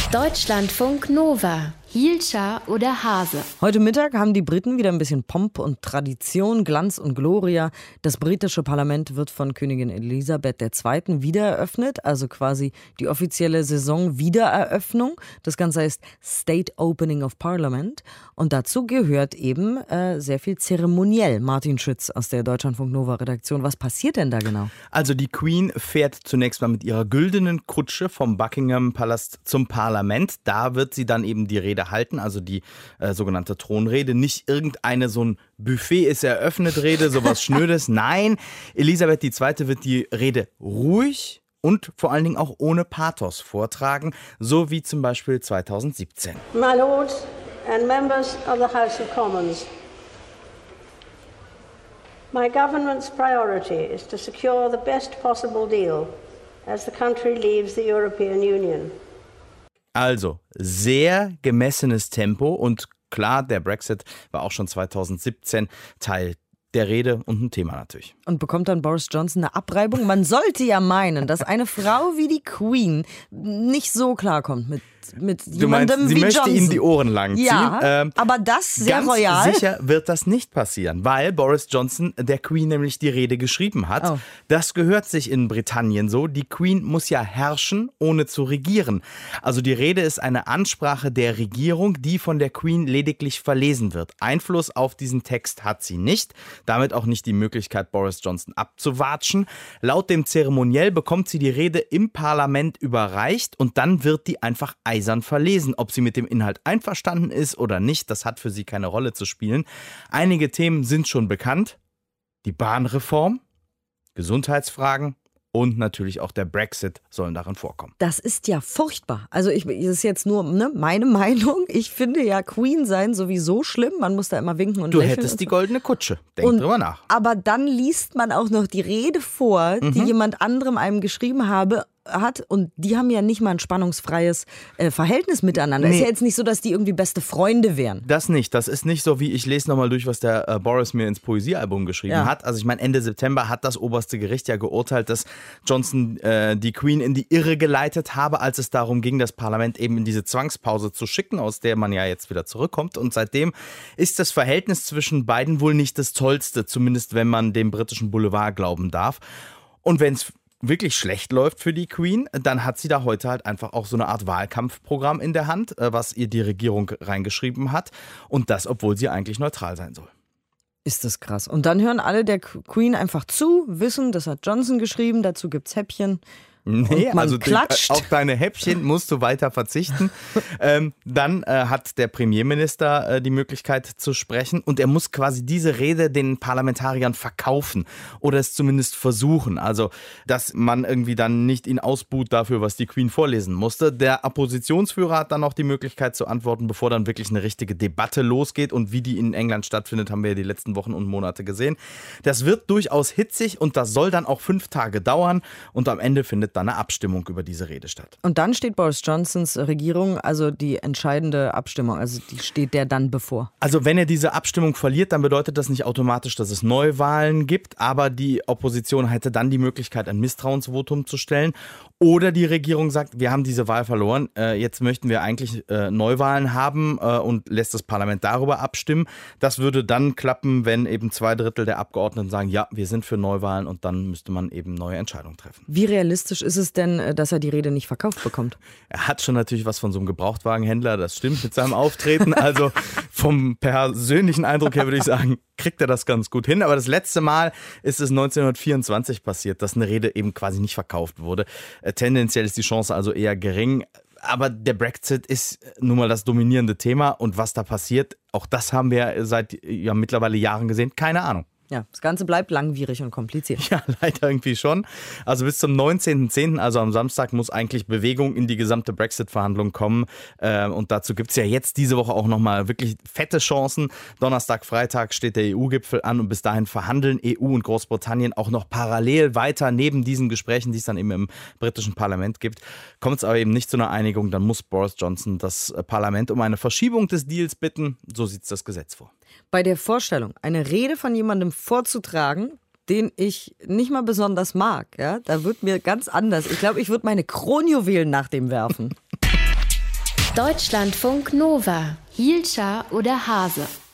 Deutschlandfunk Nova. Hielscher oder Hase? Heute Mittag haben die Briten wieder ein bisschen Pomp und Tradition, Glanz und Gloria. Das britische Parlament wird von Königin Elisabeth II. Wieder eröffnet, also quasi die offizielle Saison-Wiedereröffnung. Das Ganze heißt State Opening of Parliament. Und dazu gehört eben sehr viel zeremoniell. Martin Schütz aus der Deutschlandfunk Nova-Redaktion. Was passiert denn da genau? Also die Queen fährt zunächst mal mit ihrer güldenen Kutsche vom Buckingham-Palast zum Parlament. Da wird sie dann eben die Rede halten, also die sogenannte Thronrede. Nicht irgendeine so ein Buffet ist eröffnet Rede, sowas Schnödes. Nein, Elisabeth II. Wird die Rede ruhig und vor allen Dingen auch ohne Pathos vortragen, so wie zum Beispiel 2017. My Lords and members of the House of Commons. My government's priority is to secure the best possible deal as the country leaves the European Union. Also sehr gemessenes Tempo und klar, der Brexit war auch schon 2017 Teil der Rede und ein Thema natürlich. Und bekommt dann Boris Johnson eine Abreibung? Man sollte ja meinen, dass eine Frau wie die Queen nicht so klarkommt mit jemandem wie Johnson. Sie möchte ihm die Ohren lang ziehen. Ja, aber das sehr royal. Ganz sicher wird das nicht passieren, weil Boris Johnson der Queen nämlich die Rede geschrieben hat. Oh. Das gehört sich in Britannien so. Die Queen muss ja herrschen, ohne zu regieren. Also die Rede ist eine Ansprache der Regierung, die von der Queen lediglich verlesen wird. Einfluss auf diesen Text hat sie nicht. Damit auch nicht die Möglichkeit, Boris Johnson abzuwatschen. Laut dem Zeremoniell bekommt sie die Rede im Parlament überreicht und dann wird die einfach eisern verlesen. Ob sie mit dem Inhalt einverstanden ist oder nicht, das hat für sie keine Rolle zu spielen. Einige Themen sind schon bekannt. Die Bahnreform, Gesundheitsfragen und natürlich auch der Brexit sollen darin vorkommen. Das ist ja furchtbar. Also das ist jetzt nur meine Meinung. Ich finde ja Queen sein sowieso schlimm. Man muss da immer winken und lächeln. Du hättest die goldene Kutsche. Denk drüber nach. Aber dann liest man auch noch die Rede vor, die jemand anderem einem geschrieben hat und die haben ja nicht mal ein spannungsfreies Verhältnis miteinander. Nee. Ist ja jetzt nicht so, dass die irgendwie beste Freunde wären. Das nicht. Das ist nicht so, wie ich lese nochmal durch, was der Boris mir ins Poesiealbum geschrieben hat. Also ich meine, Ende September hat das oberste Gericht ja geurteilt, dass Johnson die Queen in die Irre geleitet habe, als es darum ging, das Parlament eben in diese Zwangspause zu schicken, aus der man ja jetzt wieder zurückkommt. Und seitdem ist das Verhältnis zwischen beiden wohl nicht das tollste, zumindest wenn man dem britischen Boulevard glauben darf. Und wenn es wirklich schlecht läuft für die Queen, dann hat sie da heute halt einfach auch so eine Art Wahlkampfprogramm in der Hand, was ihr die Regierung reingeschrieben hat. Und das, obwohl sie eigentlich neutral sein soll. Ist das krass. Und dann hören alle der Queen einfach zu, wissen, das hat Johnson geschrieben, dazu gibt's Häppchen. Nee, also klatscht. Auf deine Häppchen musst du weiter verzichten. Dann hat der Premierminister die Möglichkeit zu sprechen und er muss quasi diese Rede den Parlamentariern verkaufen oder es zumindest versuchen. Also, dass man irgendwie dann nicht ihn ausbuht dafür, was die Queen vorlesen musste. Der Oppositionsführer hat dann noch die Möglichkeit zu antworten, bevor dann wirklich eine richtige Debatte losgeht und wie die in England stattfindet, haben wir ja die letzten Wochen und Monate gesehen. Das wird durchaus hitzig und das soll dann auch 5 Tage dauern und am Ende findet dann eine Abstimmung über diese Rede statt. Und dann steht Boris Johnsons Regierung, also die entscheidende Abstimmung, also die steht der dann bevor. Also wenn er diese Abstimmung verliert, dann bedeutet das nicht automatisch, dass es Neuwahlen gibt, aber die Opposition hätte dann die Möglichkeit, ein Misstrauensvotum zu stellen. Oder die Regierung sagt, wir haben diese Wahl verloren, jetzt möchten wir eigentlich Neuwahlen haben und lässt das Parlament darüber abstimmen. Das würde dann klappen, wenn eben 2/3 der Abgeordneten sagen, ja, wir sind für Neuwahlen und dann müsste man eben neue Entscheidungen treffen. Wie realistisch ist es denn, dass er die Rede nicht verkauft bekommt? Er hat schon natürlich was von so einem Gebrauchtwagenhändler, das stimmt mit seinem Auftreten. Also vom persönlichen Eindruck her würde ich sagen, kriegt er das ganz gut hin. Aber das letzte Mal ist es 1924 passiert, dass eine Rede eben quasi nicht verkauft wurde. Tendenziell ist die Chance also eher gering. Aber der Brexit ist nun mal das dominierende Thema. Und was da passiert, auch das haben wir seit mittlerweile Jahren gesehen. Keine Ahnung. Ja, das Ganze bleibt langwierig und kompliziert. Ja, leider irgendwie schon. Also bis zum 19.10., also am Samstag, muss eigentlich Bewegung in die gesamte Brexit-Verhandlung kommen. Und dazu gibt es ja jetzt diese Woche auch nochmal wirklich fette Chancen. Donnerstag, Freitag steht der EU-Gipfel an und bis dahin verhandeln EU und Großbritannien auch noch parallel weiter neben diesen Gesprächen, die es dann eben im britischen Parlament gibt. Kommt es aber eben nicht zu einer Einigung, dann muss Boris Johnson das Parlament um eine Verschiebung des Deals bitten. So sieht es das Gesetz vor. Bei der Vorstellung, eine Rede von jemandem vorzutragen, den ich nicht mal besonders mag, ja, da wird mir ganz anders. Ich glaube, ich würde meine Kronjuwelen nach dem werfen. Deutschlandfunk Nova. Hielscher oder Hase?